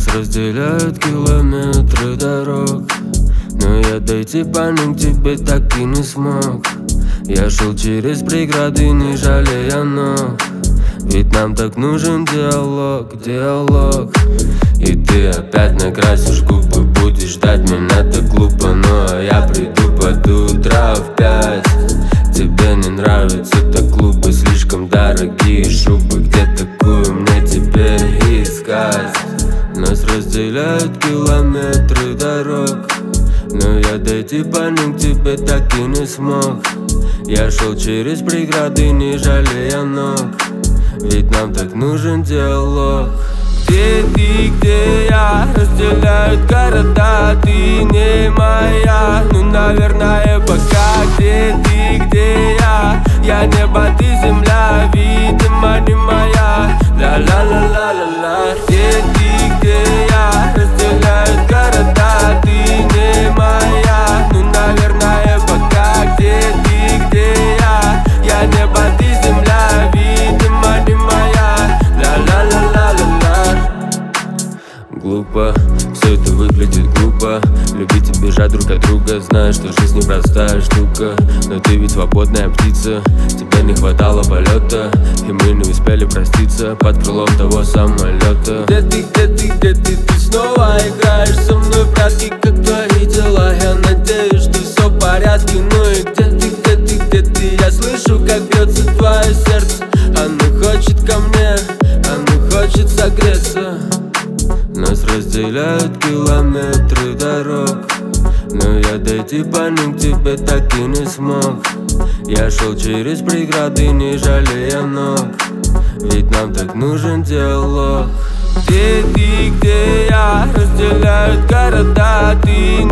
разделяют километры дорог, но я дойти по ним к тебе так и не смог. Я шел через преграды, не жалея ног, ведь нам так нужен диалог, диалог. И ты опять накрасишь губы, будешь ждать меня так глупо. Но я приду под утро в 5. Тебе не нравится так глупо, слишком дорогие шубы. Где такую мне теперь искать? Нас разделяют километры дорог, но я дойти по ним к тебе так и не смог. Я шел через преграды, не жалея ног, ведь нам так нужен диалог. Где ты, где я? Разделяют города, ты не моя. Ну, наверное, пока. Где ты, где я? Я небо, ты земля, видимо, не моя. Ла-ла-ла-ла-ла-ла. Где ты, где я? Разделяют города, ты не моя. Ну, наверное, пока. Где ты, где я? Я небо, ты земля, видимо, не моя. Ла-ла-ла-ла-ла-ла. Глупо, все это выглядит глупо. Любить и бежать друг от друга, зная, что жизнь непростая штука. Но ты ведь свободная птица, тебе не хватало полета, и мы не успели проститься под крылом того самолета. Где ты, где ты, где ты снова играешь со мной в прятки, как твои дела? Я надеюсь, что все в порядке. Ну и где ты, где ты, где ты? Я слышу, как бьется твое сердце. Оно хочет ко мне, оно хочет согреться. Нас разделяют километры дорог, но я дойти по ним к тебе так и не смог. Я шел через преграды, не жалея ног, ведь нам так нужен диалог. Где ты, где я? Разделяют города, ты